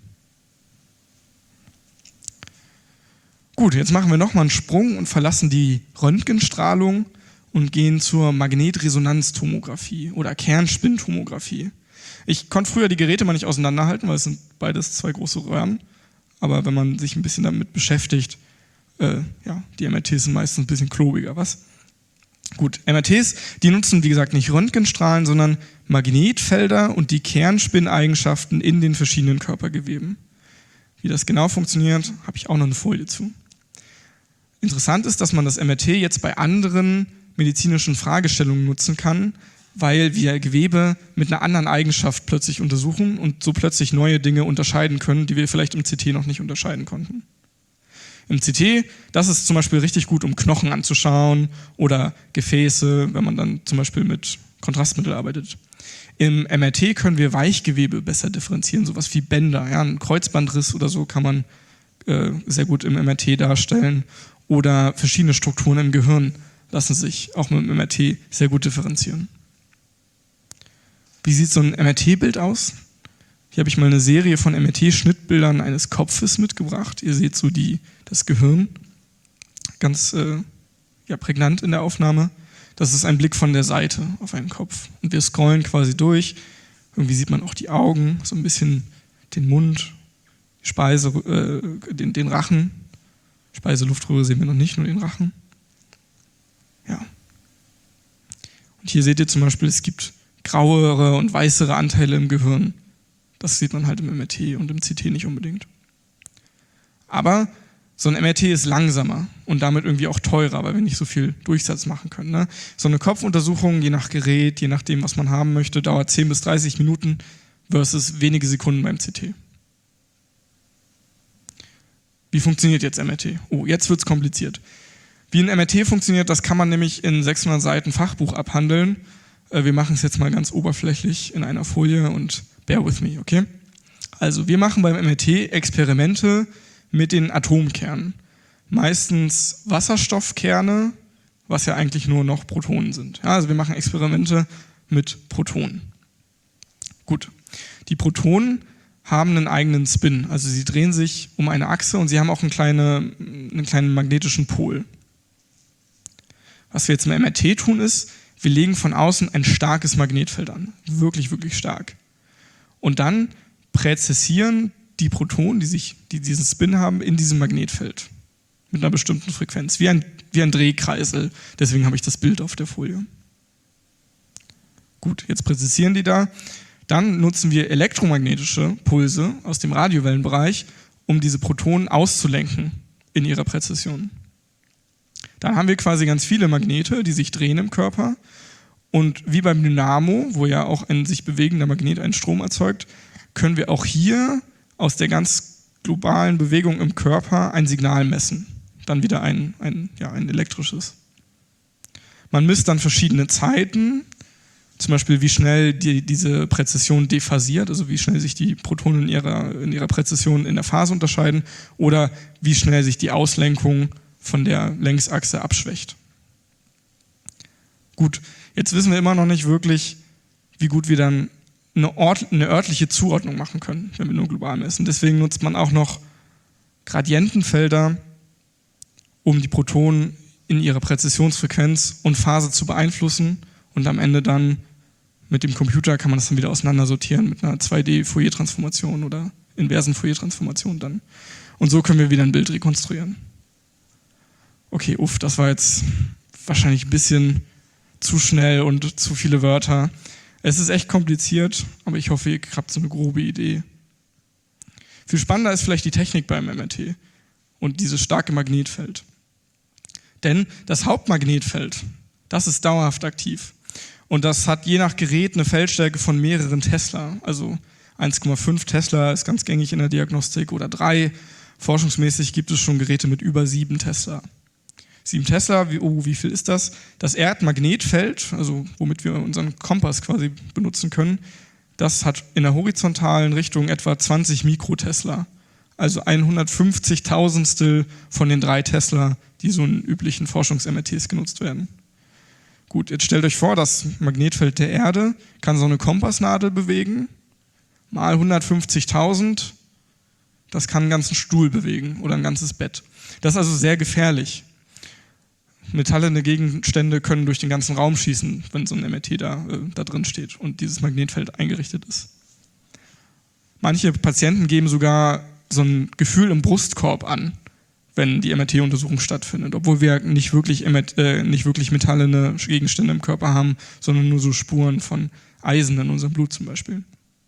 Gut, jetzt machen wir nochmal einen Sprung und verlassen die Röntgenstrahlung und gehen zur Magnetresonanztomographie oder Kernspintomographie. Ich konnte früher die Geräte mal nicht auseinanderhalten, weil es sind beides zwei große Röhren. Aber wenn man sich ein bisschen damit beschäftigt, die MRTs sind meistens ein bisschen klobiger, was? Gut, MRTs, die nutzen wie gesagt nicht Röntgenstrahlen, sondern Magnetfelder und die Kernspinneigenschaften in den verschiedenen Körpergeweben. Wie das genau funktioniert, habe ich auch noch eine Folie zu. Interessant ist, dass man das MRT jetzt bei anderen medizinischen Fragestellungen nutzen kann, weil wir Gewebe mit einer anderen Eigenschaft plötzlich untersuchen und so plötzlich neue Dinge unterscheiden können, die wir vielleicht im CT noch nicht unterscheiden konnten. Im CT, das ist zum Beispiel richtig gut, um Knochen anzuschauen oder Gefäße, wenn man dann zum Beispiel mit Kontrastmittel arbeitet. Im MRT können wir Weichgewebe besser differenzieren, sowas wie Bänder. Ein Kreuzbandriss oder so kann man sehr gut im MRT darstellen. Oder verschiedene Strukturen im Gehirn lassen sich auch mit dem MRT sehr gut differenzieren. Wie sieht so ein MRT-Bild aus? Hier habe ich mal eine Serie von MRT-Schnittbildern eines Kopfes mitgebracht. Ihr seht so das Gehirn, ganz prägnant in der Aufnahme. Das ist ein Blick von der Seite auf einen Kopf. Und wir scrollen quasi durch. Irgendwie sieht man auch die Augen, so ein bisschen den Mund, den Rachen. Speiseluftröhre sehen wir noch nicht, nur den Rachen. Ja. Und hier seht ihr zum Beispiel, es gibt grauere und weißere Anteile im Gehirn. Das sieht man halt im MRT und im CT nicht unbedingt. Aber so ein MRT ist langsamer und damit irgendwie auch teurer, weil wir nicht so viel Durchsatz machen können. Ne? So eine Kopfuntersuchung, je nach Gerät, je nachdem, was man haben möchte, dauert 10 bis 30 Minuten versus wenige Sekunden beim CT. Wie funktioniert jetzt MRT? Oh, jetzt wird es kompliziert. Wie ein MRT funktioniert, das kann man nämlich in 600 Seiten Fachbuch abhandeln. Wir machen es jetzt mal ganz oberflächlich in einer Folie und bear with me, okay? Also wir machen beim MRT Experimente mit den Atomkernen. Meistens Wasserstoffkerne, was ja eigentlich nur noch Protonen sind. Ja, also wir machen Experimente mit Protonen. Gut, die Protonen haben einen eigenen Spin. Also sie drehen sich um eine Achse und sie haben auch einen kleinen magnetischen Pol. Was wir jetzt im MRT tun ist, wir legen von außen ein starkes Magnetfeld an. Wirklich, wirklich stark. Und dann präzessieren die Protonen, die diesen Spin haben, in diesem Magnetfeld. Mit einer bestimmten Frequenz. Wie ein Drehkreisel. Deswegen habe ich das Bild auf der Folie. Gut, jetzt präzisieren die da. Dann nutzen wir elektromagnetische Pulse aus dem Radiowellenbereich, um diese Protonen auszulenken in ihrer Präzision. Dann haben wir quasi ganz viele Magnete, die sich drehen im Körper. Und wie beim Dynamo, wo ja auch ein sich bewegender Magnet einen Strom erzeugt, können wir auch hier aus der ganz globalen Bewegung im Körper ein Signal messen. Dann wieder ein elektrisches. Man misst dann verschiedene Zeiten, zum Beispiel wie schnell diese Präzession dephasiert, also wie schnell sich die Protonen in ihrer Präzession in der Phase unterscheiden oder wie schnell sich die Auslenkung von der Längsachse abschwächt. Gut, jetzt wissen wir immer noch nicht wirklich, wie gut wir dann eine örtliche Zuordnung machen können, wenn wir nur global messen. Deswegen nutzt man auch noch Gradientenfelder, um die Protonen in ihrer Präzisionsfrequenz und Phase zu beeinflussen und am Ende dann mit dem Computer kann man das dann wieder auseinandersortieren mit einer 2D-Fourier-Transformation oder inversen Fourier-Transformation dann. Und so können wir wieder ein Bild rekonstruieren. Okay, das war jetzt wahrscheinlich ein bisschen zu schnell und zu viele Wörter. Es ist echt kompliziert, aber ich hoffe, ihr habt so eine grobe Idee. Viel spannender ist vielleicht die Technik beim MRT und dieses starke Magnetfeld. Denn das Hauptmagnetfeld, das ist dauerhaft aktiv. Und das hat je nach Gerät eine Feldstärke von mehreren Tesla. Also 1,5 Tesla ist ganz gängig in der Diagnostik oder 3. Forschungsmäßig gibt es schon Geräte mit über 7 Tesla. 7 Tesla, wie viel ist das? Das Erdmagnetfeld, also womit wir unseren Kompass quasi benutzen können, das hat in der horizontalen Richtung etwa 20 Mikrotesla. Also 150.000stel von den 3 Tesla, die so in üblichen Forschungs-MRTs genutzt werden. Gut, jetzt stellt euch vor, das Magnetfeld der Erde kann so eine Kompassnadel bewegen, mal 150.000, das kann einen ganzen Stuhl bewegen oder ein ganzes Bett. Das ist also sehr gefährlich. Metallene Gegenstände können durch den ganzen Raum schießen, wenn so ein MRT da drin steht und dieses Magnetfeld eingerichtet ist. Manche Patienten geben sogar so ein Gefühl im Brustkorb an, wenn die MRT-Untersuchung stattfindet, obwohl wir nicht wirklich metallene Gegenstände im Körper haben, sondern nur so Spuren von Eisen in unserem Blut zum Beispiel.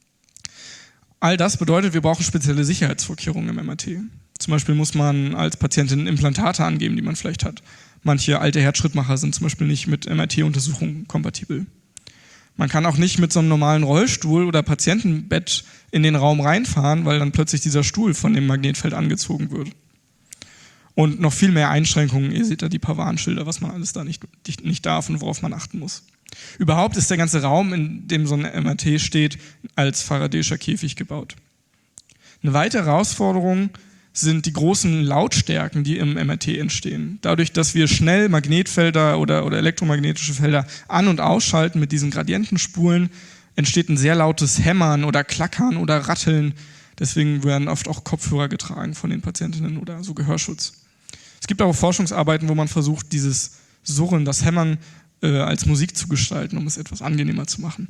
All das bedeutet, wir brauchen spezielle Sicherheitsvorkehrungen im MRT. Zum Beispiel muss man als Patientin Implantate angeben, die man vielleicht hat. Manche alte Herzschrittmacher sind zum Beispiel nicht mit MRT-Untersuchungen kompatibel. Man kann auch nicht mit so einem normalen Rollstuhl oder Patientenbett in den Raum reinfahren, weil dann plötzlich dieser Stuhl von dem Magnetfeld angezogen wird. Und noch viel mehr Einschränkungen, ihr seht da die paar Warnschilder, was man alles da nicht darf und worauf man achten muss. Überhaupt ist der ganze Raum, in dem so ein MRT steht, als Faraday'scher Käfig gebaut. Eine weitere Herausforderung sind die großen Lautstärken, die im MRT entstehen. Dadurch, dass wir schnell Magnetfelder oder elektromagnetische Felder an- und ausschalten mit diesen Gradientenspulen, entsteht ein sehr lautes Hämmern oder Klackern oder Ratteln. Deswegen werden oft auch Kopfhörer getragen von den Patientinnen oder so Gehörschutz. Es gibt auch Forschungsarbeiten, wo man versucht, dieses Surren, das Hämmern als Musik zu gestalten, um es etwas angenehmer zu machen.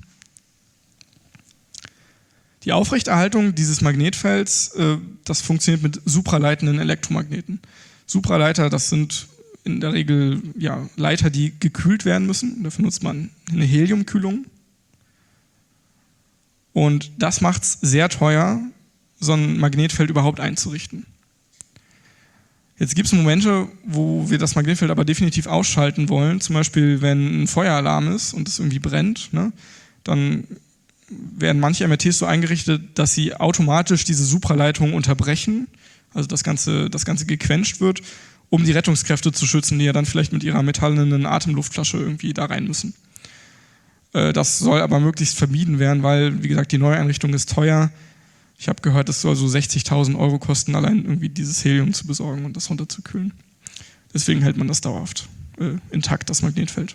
Die Aufrechterhaltung dieses Magnetfelds, das funktioniert mit supraleitenden Elektromagneten. Supraleiter, das sind in der Regel Leiter, die gekühlt werden müssen. Dafür nutzt man eine Heliumkühlung. Und das macht es sehr teuer, so ein Magnetfeld überhaupt einzurichten. Jetzt gibt es Momente, wo wir das Magnetfeld aber definitiv ausschalten wollen. Zum Beispiel, wenn ein Feueralarm ist und es irgendwie brennt, ne, dann werden manche MRTs so eingerichtet, dass sie automatisch diese Supraleitung unterbrechen, also das Ganze gequetscht wird, um die Rettungskräfte zu schützen, die ja dann vielleicht mit ihrer metallenen Atemluftflasche irgendwie da rein müssen. Das soll aber möglichst vermieden werden, weil, wie gesagt, die Neueinrichtung ist teuer. Ich habe gehört, es soll so 60.000 Euro kosten, allein irgendwie dieses Helium zu besorgen und das runterzukühlen. Deswegen hält man das dauerhaft intakt, das Magnetfeld.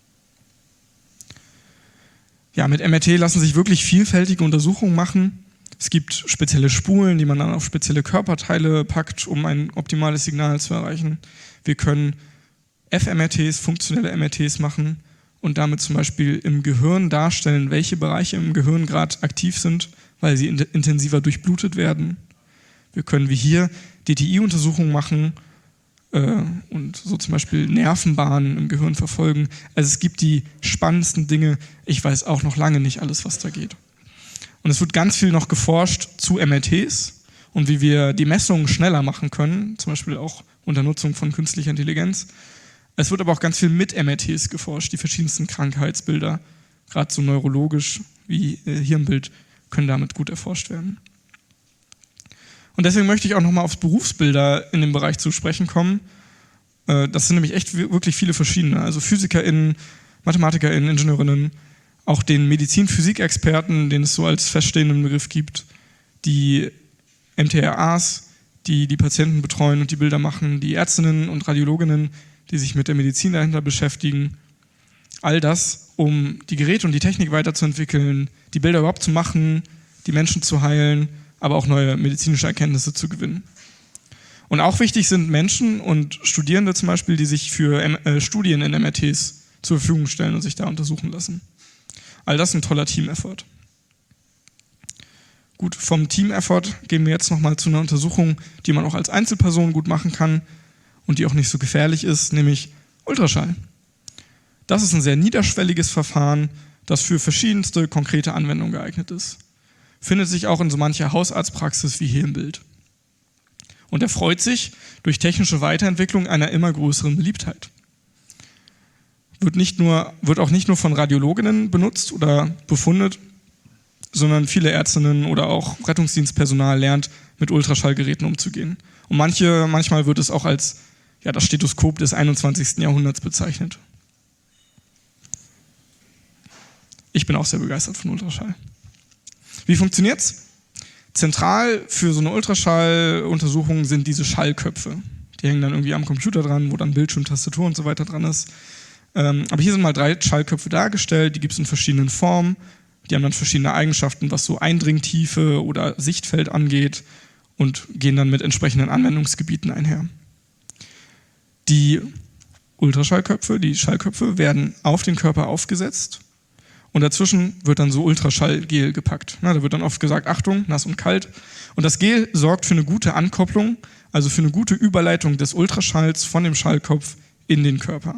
Ja, mit MRT lassen sich wirklich vielfältige Untersuchungen machen. Es gibt spezielle Spulen, die man dann auf spezielle Körperteile packt, um ein optimales Signal zu erreichen. Wir können fMRTs, funktionelle MRTs machen und damit zum Beispiel im Gehirn darstellen, welche Bereiche im Gehirn gerade aktiv sind, weil sie intensiver durchblutet werden. Wir können wie hier DTI-Untersuchungen machen und so zum Beispiel Nervenbahnen im Gehirn verfolgen. Also es gibt die spannendsten Dinge. Ich weiß auch noch lange nicht alles, was da geht. Und es wird ganz viel noch geforscht zu MRTs und wie wir die Messungen schneller machen können, zum Beispiel auch unter Nutzung von künstlicher Intelligenz. Es wird aber auch ganz viel mit MRTs geforscht, die verschiedensten Krankheitsbilder, gerade so neurologisch wie Hirnbild, können damit gut erforscht werden. Und deswegen möchte ich auch nochmal aufs Berufsbilder in dem Bereich zu sprechen kommen. Das sind nämlich echt wirklich viele verschiedene, also PhysikerInnen, MathematikerInnen, IngenieurInnen, auch den Medizin-Physik-Experten, den es so als feststehenden Begriff gibt, die MTRAs, die die Patienten betreuen und die Bilder machen, die Ärztinnen und Radiologinnen, die sich mit der Medizin dahinter beschäftigen. All das, um die Geräte und die Technik weiterzuentwickeln, die Bilder überhaupt zu machen, die Menschen zu heilen, aber auch neue medizinische Erkenntnisse zu gewinnen. Und auch wichtig sind Menschen und Studierende zum Beispiel, die sich für Studien in MRTs zur Verfügung stellen und sich da untersuchen lassen. All das ist ein toller Team-Effort. Gut, vom Team-Effort gehen wir jetzt nochmal zu einer Untersuchung, die man auch als Einzelperson gut machen kann und die auch nicht so gefährlich ist, nämlich Ultraschall. Das ist ein sehr niederschwelliges Verfahren, das für verschiedenste konkrete Anwendungen geeignet ist. Findet sich auch in so mancher Hausarztpraxis wie hier im Bild. Und erfreut sich durch technische Weiterentwicklung einer immer größeren Beliebtheit. Wird auch nicht nur von Radiologinnen benutzt oder befundet, sondern viele Ärztinnen oder auch Rettungsdienstpersonal lernt, mit Ultraschallgeräten umzugehen. Und manchmal wird es auch als das Stethoskop des 21. Jahrhunderts bezeichnet. Ich bin auch sehr begeistert von Ultraschall. Wie funktioniert's? Zentral für so eine Ultraschalluntersuchung sind diese Schallköpfe. Die hängen dann irgendwie am Computer dran, wo dann Bildschirm, Tastatur und so weiter dran ist. Aber hier sind mal 3 Schallköpfe dargestellt, die gibt es in verschiedenen Formen. Die haben dann verschiedene Eigenschaften, was so Eindringtiefe oder Sichtfeld angeht und gehen dann mit entsprechenden Anwendungsgebieten einher. Die Ultraschallköpfe, die Schallköpfe werden auf den Körper aufgesetzt und dazwischen wird dann so Ultraschallgel gepackt. Da wird dann oft gesagt, Achtung, nass und kalt. Und das Gel sorgt für eine gute Ankopplung, also für eine gute Überleitung des Ultraschalls von dem Schallkopf in den Körper.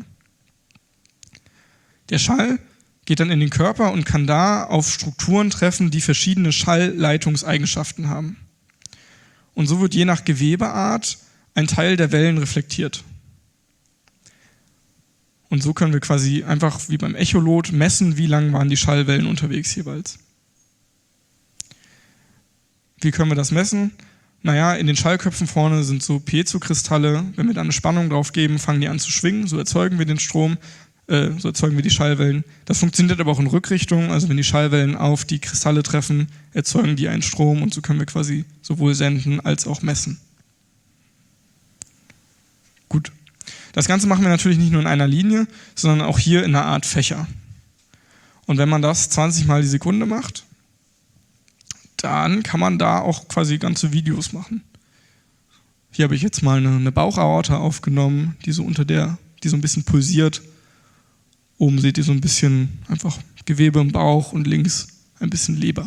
Der Schall geht dann in den Körper und kann da auf Strukturen treffen, die verschiedene Schallleitungseigenschaften haben. Und so wird je nach Gewebeart ein Teil der Wellen reflektiert. Und so können wir quasi einfach wie beim Echolot messen, wie lang waren die Schallwellen unterwegs jeweils. Wie können wir das messen? In den Schallköpfen vorne sind so Piezokristalle. Wenn wir da eine Spannung drauf geben, fangen die an zu schwingen, so erzeugen wir den Strom. So erzeugen wir die Schallwellen. Das funktioniert aber auch in Rückrichtung, also wenn die Schallwellen auf die Kristalle treffen, erzeugen die einen Strom und so können wir quasi sowohl senden als auch messen. Gut. Das Ganze machen wir natürlich nicht nur in einer Linie, sondern auch hier in einer Art Fächer. Und wenn man das 20 Mal die Sekunde macht, dann kann man da auch quasi ganze Videos machen. Hier habe ich jetzt mal eine Bauchaorta aufgenommen, die so ein bisschen pulsiert. Oben seht ihr so ein bisschen einfach Gewebe im Bauch und links ein bisschen Leber.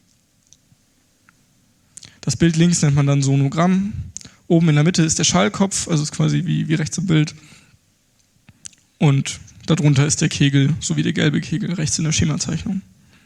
Das Bild links nennt man dann Sonogramm. Oben in der Mitte ist der Schallkopf, also ist quasi wie rechts im Bild. Und darunter ist der Kegel, sowie der gelbe Kegel rechts in der Schemazeichnung.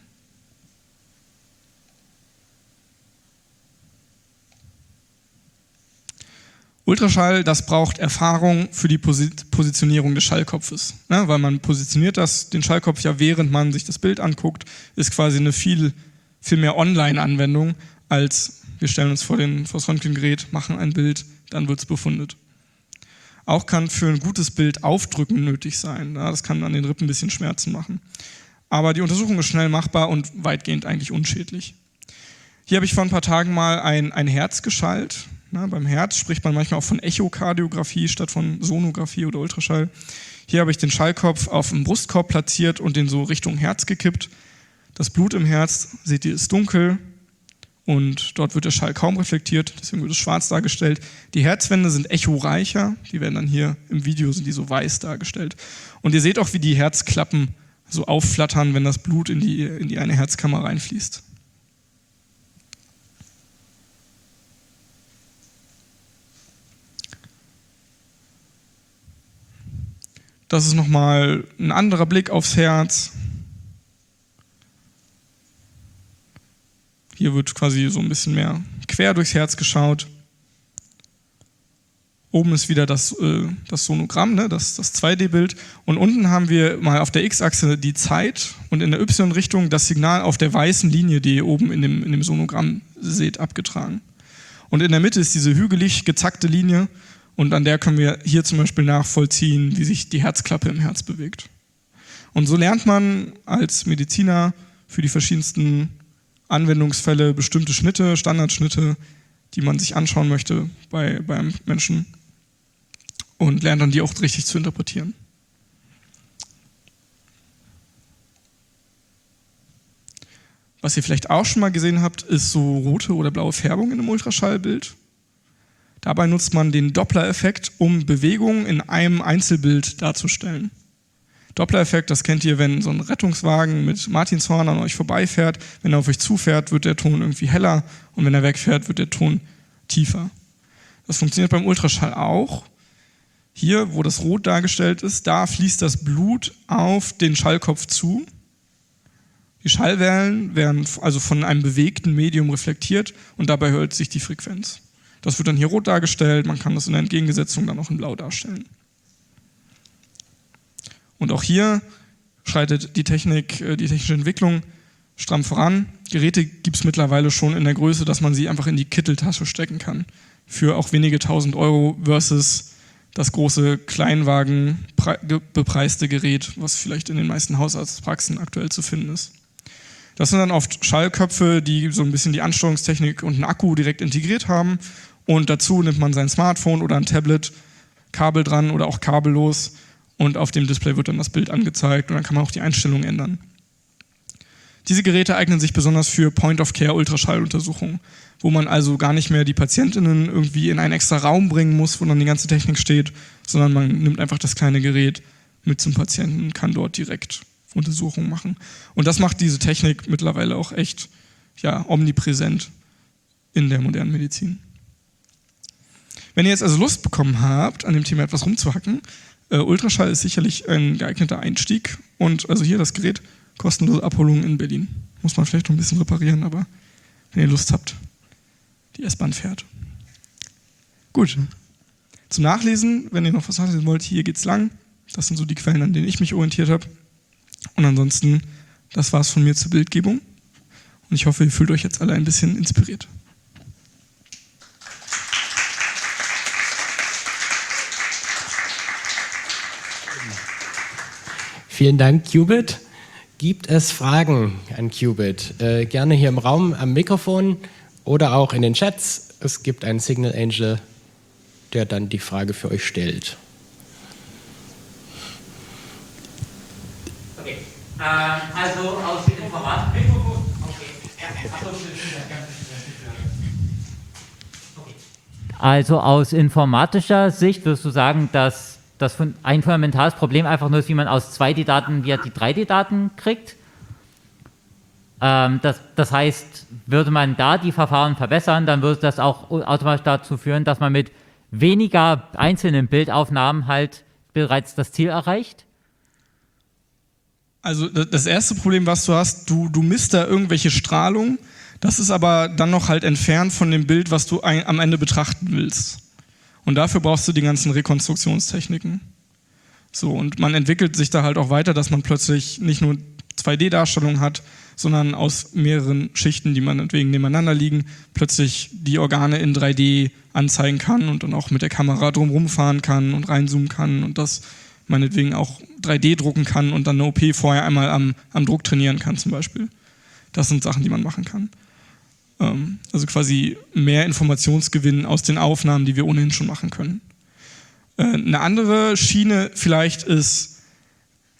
Ultraschall, das braucht Erfahrung für die Positionierung des Schallkopfes. Weil man positioniert den Schallkopf ja, während man sich das Bild anguckt, ist quasi eine viel mehr Online-Anwendung, als wir stellen uns vor das Röntgengerät, machen ein Bild, dann wird es befundet. Auch kann für ein gutes Bild Aufdrücken nötig sein. Das kann an den Rippen ein bisschen Schmerzen machen. Aber die Untersuchung ist schnell machbar und weitgehend eigentlich unschädlich. Hier habe ich vor ein paar Tagen mal ein Herz geschallt. Beim Herz spricht man manchmal auch von Echokardiographie statt von Sonographie oder Ultraschall. Hier habe ich den Schallkopf auf dem Brustkorb platziert und den so Richtung Herz gekippt. Das Blut im Herz, seht ihr, ist dunkel und dort wird der Schall kaum reflektiert, deswegen wird es schwarz dargestellt. Die Herzwände sind echoreicher, die werden dann hier im Video sind die so weiß dargestellt. Und ihr seht auch, wie die Herzklappen so aufflattern, wenn das Blut in die eine Herzkammer reinfließt. Das ist nochmal ein anderer Blick aufs Herz. Hier wird quasi so ein bisschen mehr quer durchs Herz geschaut. Oben ist wieder das Sonogramm, ne, das 2D-Bild. Und unten haben wir mal auf der X-Achse die Zeit und in der Y-Richtung das Signal auf der weißen Linie, die ihr oben in dem Sonogramm seht, abgetragen. Und in der Mitte ist diese hügelig gezackte Linie und an der können wir hier zum Beispiel nachvollziehen, wie sich die Herzklappe im Herz bewegt. Und so lernt man als Mediziner für die verschiedensten Anwendungsfälle bestimmte Schnitte, Standardschnitte, die man sich anschauen möchte beim Menschen und lernt dann die auch richtig zu interpretieren. Was ihr vielleicht auch schon mal gesehen habt, ist so rote oder blaue Färbung in einem Ultraschallbild. Dabei nutzt man den Doppler-Effekt, um Bewegungen in einem Einzelbild darzustellen. Doppler-Effekt, das kennt ihr, wenn so ein Rettungswagen mit Martinshorn an euch vorbeifährt. Wenn er auf euch zufährt, wird der Ton irgendwie heller und wenn er wegfährt, wird der Ton tiefer. Das funktioniert beim Ultraschall auch. Hier, wo das rot dargestellt ist, da fließt das Blut auf den Schallkopf zu. Die Schallwellen werden also von einem bewegten Medium reflektiert und dabei erhöht sich die Frequenz. Das wird dann hier rot dargestellt, man kann das in der Entgegengesetzung dann auch in blau darstellen. Und auch hier schreitet die technische Entwicklung stramm voran. Geräte gibt es mittlerweile schon in der Größe, dass man sie einfach in die Kitteltasche stecken kann. Für auch wenige 1000 Euro versus das große Kleinwagen bepreiste Gerät, was vielleicht in den meisten Hausarztpraxen aktuell zu finden ist. Das sind dann oft Schallköpfe, die so ein bisschen die Ansteuerungstechnik und einen Akku direkt integriert haben. Und dazu nimmt man sein Smartphone oder ein Tablet, Kabel dran oder auch kabellos. Und auf dem Display wird dann das Bild angezeigt und dann kann man auch die Einstellungen ändern. Diese Geräte eignen sich besonders für Point-of-Care-Ultraschalluntersuchungen, wo man also gar nicht mehr die PatientInnen irgendwie in einen extra Raum bringen muss, wo dann die ganze Technik steht, sondern man nimmt einfach das kleine Gerät mit zum Patienten und kann dort direkt Untersuchungen machen. Und das macht diese Technik mittlerweile auch echt omnipräsent in der modernen Medizin. Wenn ihr jetzt also Lust bekommen habt, an dem Thema etwas rumzuhacken, Ultraschall ist sicherlich ein geeigneter Einstieg und also hier das Gerät, kostenlose Abholung in Berlin. Muss man vielleicht noch ein bisschen reparieren, aber wenn ihr Lust habt, die S-Bahn fährt. Gut. Zum Nachlesen, wenn ihr noch was nachlesen wollt, hier geht's lang. Das sind so die Quellen, an denen ich mich orientiert habe. Und ansonsten, das war's von mir zur Bildgebung. Und ich hoffe, ihr fühlt euch jetzt alle ein bisschen inspiriert. Vielen Dank, Qubit. Gibt es Fragen an Qubit? Gerne hier im Raum am Mikrofon oder auch in den Chats. Es gibt einen Signal Angel, der dann die Frage für euch stellt. Okay, also aus dem Informatik. Also aus informatischer Sicht würdest du sagen, dass das ein fundamentales Problem einfach nur ist, wie man aus 2D-Daten wieder die 3D-Daten kriegt. Das heißt, würde man da die Verfahren verbessern, dann würde das auch automatisch dazu führen, dass man mit weniger einzelnen Bildaufnahmen halt bereits das Ziel erreicht? Also das erste Problem, was du hast, du misst da irgendwelche Strahlung, das ist aber dann noch halt entfernt von dem Bild, was du am Ende betrachten willst. Und dafür brauchst du die ganzen Rekonstruktionstechniken. So, und man entwickelt sich da halt auch weiter, dass man plötzlich nicht nur 2D-Darstellungen hat, sondern aus mehreren Schichten, die meinetwegen nebeneinander liegen, plötzlich die Organe in 3D anzeigen kann und dann auch mit der Kamera drumherum fahren kann und reinzoomen kann und das meinetwegen auch 3D drucken kann und dann eine OP vorher einmal am Druck trainieren kann zum Beispiel. Das sind Sachen, die man machen kann. Also quasi mehr Informationsgewinn aus den Aufnahmen, die wir ohnehin schon machen können. Eine andere Schiene vielleicht ist,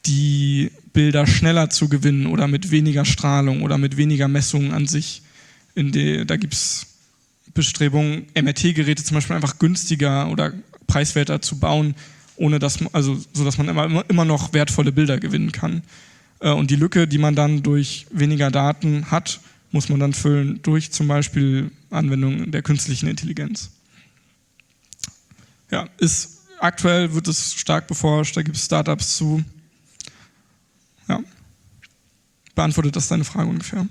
die Bilder schneller zu gewinnen oder mit weniger Strahlung oder mit weniger Messungen an sich Da gibt es Bestrebungen, MRT-Geräte zum Beispiel einfach günstiger oder preiswerter zu bauen, sodass man immer noch wertvolle Bilder gewinnen kann. Und die Lücke, die man dann durch weniger Daten hat, muss man dann füllen durch zum Beispiel Anwendungen der künstlichen Intelligenz. Ja, aktuell wird es stark beforscht, da gibt es Startups zu. Ja. Beantwortet das deine Frage ungefähr?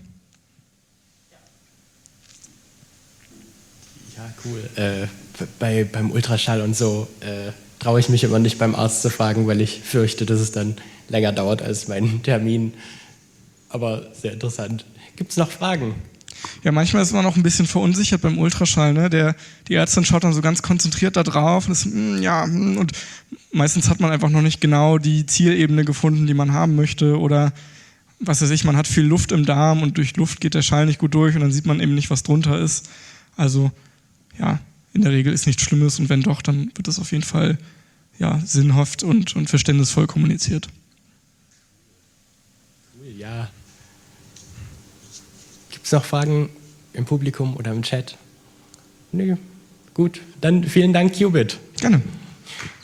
Ja, cool. Beim Ultraschall und so traue ich mich immer nicht beim Arzt zu fragen, weil ich fürchte, dass es dann länger dauert als mein Termin. Aber sehr interessant. Gibt es noch Fragen? Ja, manchmal ist man noch ein bisschen verunsichert beim Ultraschall. Ne? Die Ärztin schaut dann so ganz konzentriert da drauf und meistens hat man einfach noch nicht genau die Zielebene gefunden, die man haben möchte, oder was weiß ich, man hat viel Luft im Darm und durch Luft geht der Schall nicht gut durch und dann sieht man eben nicht, was drunter ist. Also ja, in der Regel ist nichts Schlimmes und wenn doch, dann wird das auf jeden Fall sinnhaft und verständnisvoll kommuniziert. Cool, ja. Gibt es noch Fragen im Publikum oder im Chat? Nö. Gut, dann vielen Dank, Qubit. Gerne.